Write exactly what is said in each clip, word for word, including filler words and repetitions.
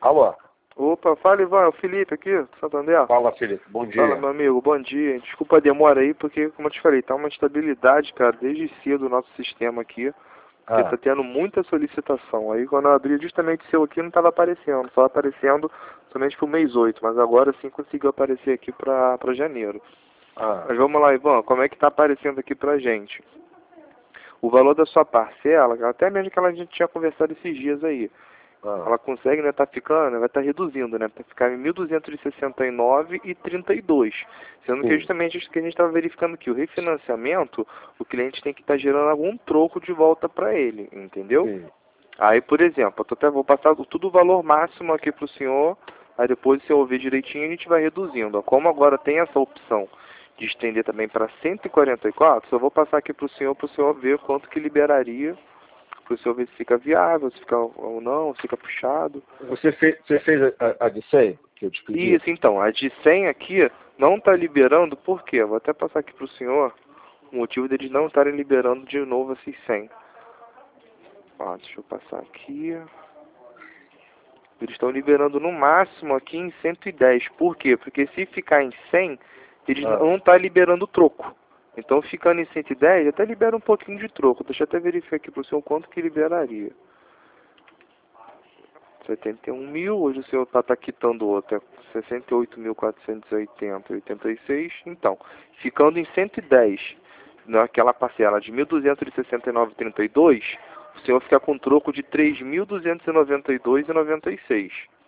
Alô? Opa, fala Ivan, é o Felipe aqui, do Santander. Fala, Felipe, bom dia. Fala, meu amigo, bom dia. Desculpa a demora aí, porque, como eu te falei, tá uma instabilidade, cara, desde cedo o nosso sistema aqui. Porque Ah, tá tendo muita solicitação. Aí quando eu abri justamente o seu aqui não tava aparecendo, só aparecendo somente pro mês oito, mas agora sim conseguiu aparecer aqui pra, pra janeiro. ah, Mas vamos lá, Ivan, como é que tá aparecendo aqui pra gente? O valor da sua parcela, até mesmo que a gente tinha conversado esses dias aí, ah, ela consegue, né, tá ficando, vai estar reduzindo, né, para ficar em mil duzentos e sessenta e nove e trinta e dois, sendo que sim, justamente isso que a gente estava verificando aqui, o refinanciamento, o cliente tem que estar gerando algum troco de volta para ele, entendeu? sim. Aí, por exemplo, eu tô até, vou passar tudo o valor máximo aqui para o senhor, aí depois se eu ouvir direitinho a gente vai reduzindo. Ó. Como agora tem essa opção de estender também para cento e quarenta e quatro, só vou passar aqui para o senhor, para o senhor ver quanto que liberaria, para o senhor ver se fica viável, se fica ou não, se fica puxado. Você fez, você fez a, a de cem que eu te pedi? Isso, então, a de cem aqui não está liberando, por quê? Vou até passar aqui para o senhor o motivo deles não estarem liberando de novo esses cem. Ó, deixa eu passar aqui. Eles estão liberando no máximo aqui em cento e dez. Por quê? Porque se ficar em cem, eles Ah, não estão liberando troco. Então, ficando em cento e dez, até libera um pouquinho de troco. Deixa eu até verificar aqui para o senhor quanto que liberaria. setenta e um mil, hoje o senhor está tá quitando outra, sessenta e oito mil quatrocentos e oitenta, oitenta e seis. Então, ficando em cento e dez, naquela parcela de mil duzentos e sessenta e nove vírgula trinta e dois, o senhor fica com troco de três mil duzentos e noventa e dois vírgula noventa e seis.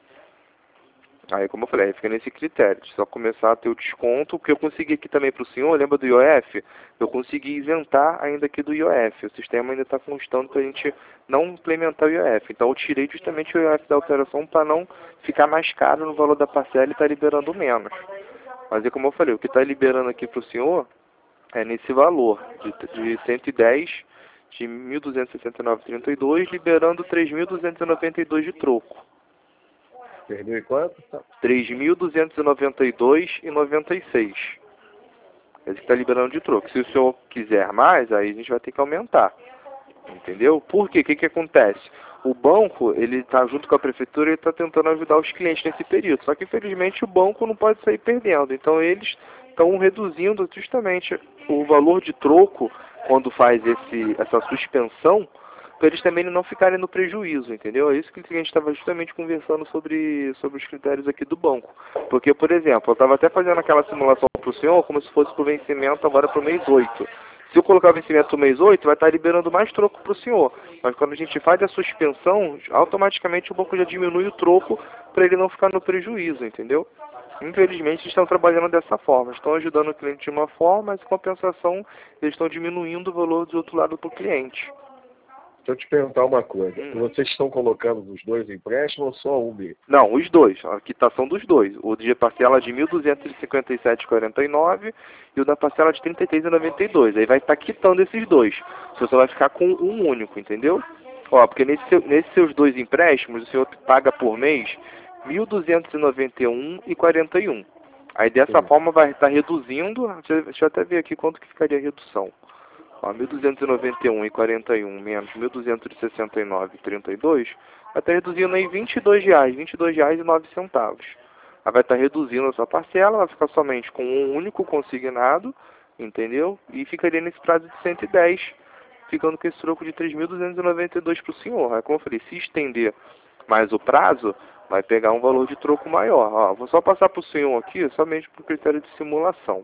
Aí, como eu falei, aí fica nesse critério, de só começar a ter o desconto. O que eu consegui aqui também para o senhor, lembra do I O F? Eu consegui isentar ainda aqui do I O F. O sistema ainda está constando para a gente não implementar o I O F. Então, eu tirei justamente o I O F da operação para não ficar mais caro no valor da parcela e estar tá liberando menos. Mas é como eu falei, o que está liberando aqui para o senhor é nesse valor de, de cento e dez, de mil duzentos e sessenta e nove vírgula trinta e dois, liberando três mil duzentos e noventa e dois de troco. perdeu em quanto? Tá. três mil duzentos e noventa e dois vírgula noventa e seis. Esse que está liberando de troco. Se o senhor quiser mais, aí a gente vai ter que aumentar. Entendeu? Por quê? O que, que acontece? O banco, ele está junto com a prefeitura e está tentando ajudar os clientes nesse período. Só que, infelizmente, o banco não pode sair perdendo. Então, eles estão reduzindo justamente o valor de troco quando faz esse, essa suspensão, para eles também não ficarem no prejuízo, entendeu? É isso que a gente estava justamente conversando sobre, sobre os critérios aqui do banco. Porque, por exemplo, eu estava até fazendo aquela simulação para o senhor como se fosse para o vencimento agora para o mês oito. Se eu colocar o vencimento no mês oito, vai estar liberando mais troco para o senhor. Mas quando a gente faz a suspensão, automaticamente o banco já diminui o troco para ele não ficar no prejuízo, entendeu? Infelizmente, eles estão trabalhando dessa forma. Estão ajudando o cliente de uma forma, mas em compensação, eles estão diminuindo o valor do outro lado para o cliente. Deixa eu te perguntar uma coisa. Hum. Vocês estão colocando os dois empréstimos ou só um deles? Não, os dois. A quitação dos dois. O de parcela de mil duzentos e cinquenta e sete vírgula quarenta e nove e o da parcela de trinta e três vírgula noventa e dois. Aí vai estar quitando esses dois. Você só vai ficar com um único, entendeu? Ó, porque nesse seu, nesses seus dois empréstimos, o senhor paga por mês mil duzentos e noventa e um vírgula quarenta e um. Aí dessa Sim. forma vai estar reduzindo. Deixa eu até ver aqui quanto que ficaria a redução. Ó, mil duzentos e noventa e um vírgula quarenta e um menos mil duzentos e sessenta e nove vírgula trinta e dois, vai estar reduzindo aí vinte e dois reais, vinte e dois reais e nove centavos. Aí vai estar reduzindo a sua parcela, vai ficar somente com um único consignado, entendeu? E ficaria nesse prazo de cento e dez, ficando com esse troco de três mil duzentos e noventa e dois para o senhor. Aí, como eu falei, se estender mais o prazo, vai pegar um valor de troco maior. Ó, vou só passar para o senhor aqui, somente por critério de simulação.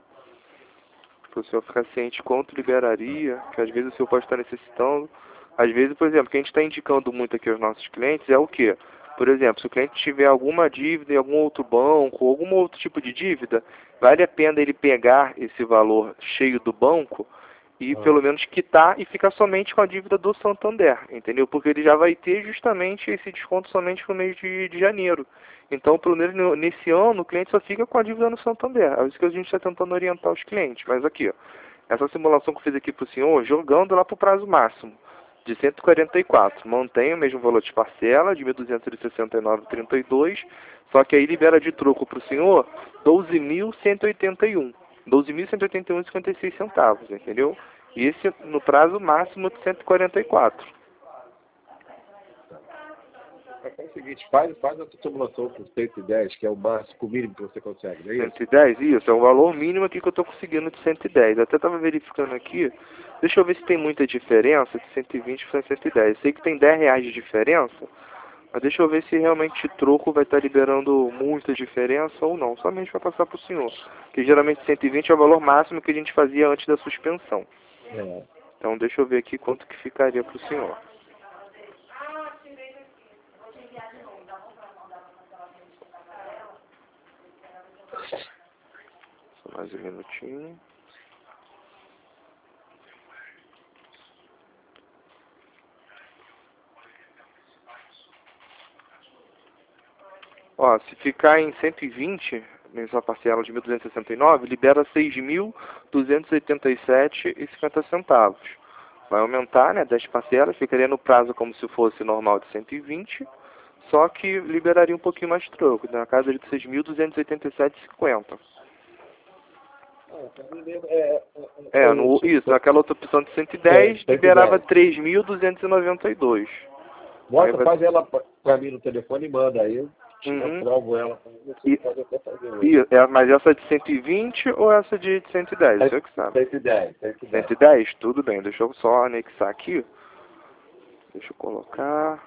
Para o senhor ficar ciente quanto liberaria, que às vezes o senhor pode estar necessitando. Às vezes, por exemplo, o que a gente está indicando muito aqui aos nossos clientes é o quê? Por exemplo, se o cliente tiver alguma dívida em algum outro banco, algum outro tipo de dívida, vale a pena ele pegar esse valor cheio do banco e Ah. pelo menos quitar e ficar somente com a dívida do Santander, entendeu? Porque ele já vai ter justamente esse desconto somente no mês de, de janeiro. Então, pelo menos nesse ano, o cliente só fica com a dívida no Santander. É isso que a gente está tentando orientar os clientes. Mas aqui, ó, essa simulação que eu fiz aqui para o senhor, jogando lá para o prazo máximo, de cento e quarenta e quatro. Mantém o mesmo valor de parcela, de mil duzentos e sessenta e nove vírgula trinta e dois, só que aí libera de troco para o senhor doze mil cento e oitenta e um. doze mil cento e oitenta e um vírgula cinquenta e seis centavos, entendeu? E esse no prazo máximo de cento e quarenta e quatro. É o seguinte, faz, faz a simulação por cento e dez, que é o máximo, o mínimo que você consegue, não é isso? cento e dez, isso, é o valor mínimo aqui que eu estou conseguindo de cento e dez. Até estava verificando aqui, deixa eu ver se tem muita diferença de cento e vinte para cento e dez. Sei que tem dez reais de diferença, mas deixa eu ver se realmente troco vai estar liberando muita diferença ou não, somente para passar para o senhor. Que geralmente cento e vinte é o valor máximo que a gente fazia antes da suspensão. É. Então deixa eu ver aqui quanto que ficaria para o senhor. Só mais um minutinho. Ó, se ficar em cento e vinte, nessa parcela de mil duzentos e sessenta e nove, libera seis mil duzentos e oitenta e sete reais e cinquenta centavos. Vai aumentar, né, dez parcelas, ficaria no prazo como se fosse normal de cento e vinte, só que liberaria um pouquinho mais troco, na casa de seis mil duzentos e oitenta e sete reais e cinquenta centavos. É, É, no, isso, naquela outra opção de cento e dez, liberava três mil duzentos e noventa e dois. Bota, vai... faz ela pra mim no telefone e manda aí. Eu Uhum. provo ela. E, pode até fazer e, é, mas essa de cento e vinte ou essa de cento e dez? Você que sabe. cento e dez, cento e dez. cento e dez? Tudo bem, deixa eu só anexar aqui. Deixa eu colocar.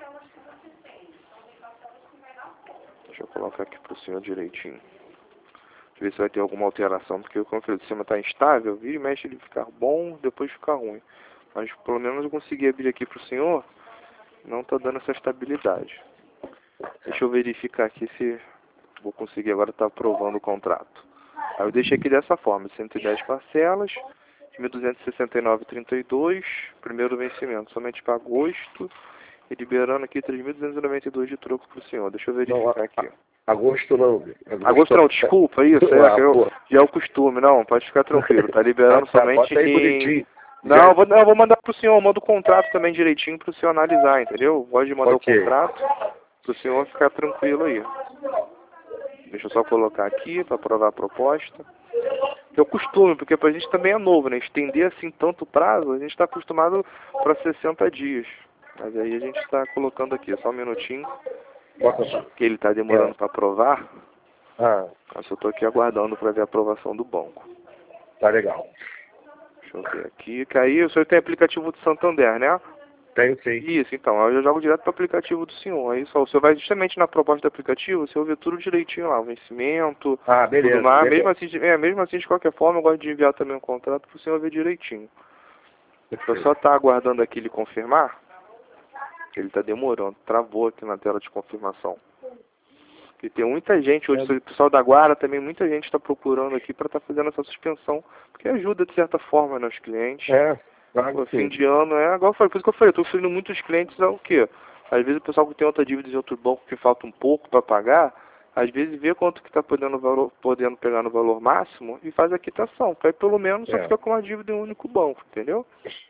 Deixa eu colocar aqui pro senhor direitinho. Deixa eu ver se vai ter alguma alteração, porque o controle de cima está instável, vira e mexe ele ficar bom, depois ficar ruim. Mas pelo menos eu consegui abrir aqui pro senhor, não está dando essa estabilidade. Deixa eu verificar aqui se vou conseguir agora estar aprovando o contrato. Aí eu deixei aqui dessa forma, cento e dez parcelas, mil duzentos e sessenta e nove reais e trinta e dois centavos, primeiro vencimento, somente para agosto, e liberando aqui três mil duzentos e noventa e dois reais de troco para o senhor. Deixa eu verificar não, aqui. Agosto não. Agosto, agosto não, desculpa, isso, é, ah, eu, já é o costume, não, pode ficar tranquilo, tá liberando ah, tá, somente aí em... bonitinho. Não, eu vou, não, eu vou mandar pro senhor, eu mando o contrato também direitinho pro senhor analisar, entendeu? Pode mandar okay. o contrato pro senhor ficar tranquilo aí. Deixa eu só colocar aqui para aprovar a proposta. É o costume, porque pra gente também é novo, né? Estender assim tanto o prazo, a gente está acostumado para sessenta dias. Mas aí a gente está colocando aqui, só um minutinho, que ele está demorando é. para aprovar. Ah. Mas eu estou aqui aguardando para ver a aprovação do banco. Tá legal. Deixa eu ver aqui. Que aí o senhor tem aplicativo do Santander, né? Tenho sim. Isso, então. Aí eu jogo direto para o aplicativo do senhor. Aí só o senhor vai justamente na proposta do aplicativo, o senhor vê tudo direitinho lá, o vencimento, ah, beleza, tudo mais. beleza. Mesmo assim, é, mesmo assim, de qualquer forma, eu gosto de enviar também um contrato para o senhor ver direitinho. Eu só estar aguardando aqui ele confirmar. Ele está demorando. Travou aqui na tela de confirmação. Porque tem muita gente, hoje o pessoal da Guarda também, muita gente está procurando aqui para estar tá fazendo essa suspensão, porque ajuda de certa forma, né, os clientes. É, claro. O fim de ano é, agora foi por isso que eu falei, eu estou sendo muitos clientes ao quê? Às vezes o pessoal que tem outra dívida de outro banco que falta um pouco para pagar, às vezes vê quanto que está podendo, valor, podendo pegar no valor máximo e faz a quitação, que aí pelo menos só é. fica com uma dívida em um único banco, entendeu?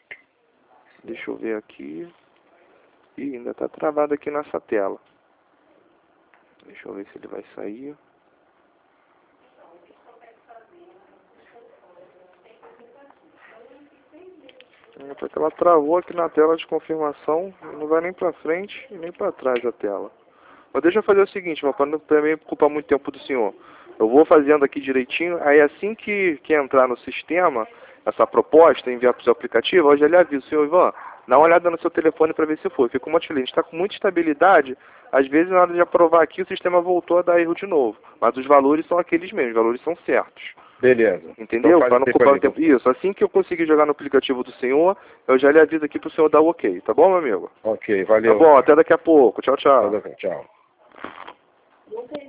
Deixa eu ver aqui. Ih, ainda está travado aqui nessa tela. Deixa eu ver se ele vai sair. Porque ela travou aqui na tela de confirmação, não vai nem pra frente e nem pra trás da tela. Mas deixa eu fazer o seguinte, para não também ocupar muito tempo do senhor. Eu vou fazendo aqui direitinho, aí assim que, que entrar no sistema, essa proposta, enviar para o seu aplicativo, eu já lhe aviso, senhor Ivan, dá uma olhada no seu telefone para ver se foi. Porque como eu te falei, a gente está com muita estabilidade, às vezes na hora de aprovar aqui o sistema voltou a dar erro de novo. Mas os valores são aqueles mesmos, os valores são certos. Beleza. Entendeu? Então, para não ocupar o tempo. Isso, assim que eu conseguir jogar no aplicativo do senhor, eu já lhe aviso aqui para o senhor dar o ok. Tá bom, meu amigo? Ok, valeu. Tá bom, até daqui a pouco. Tchau, tchau. Tchau.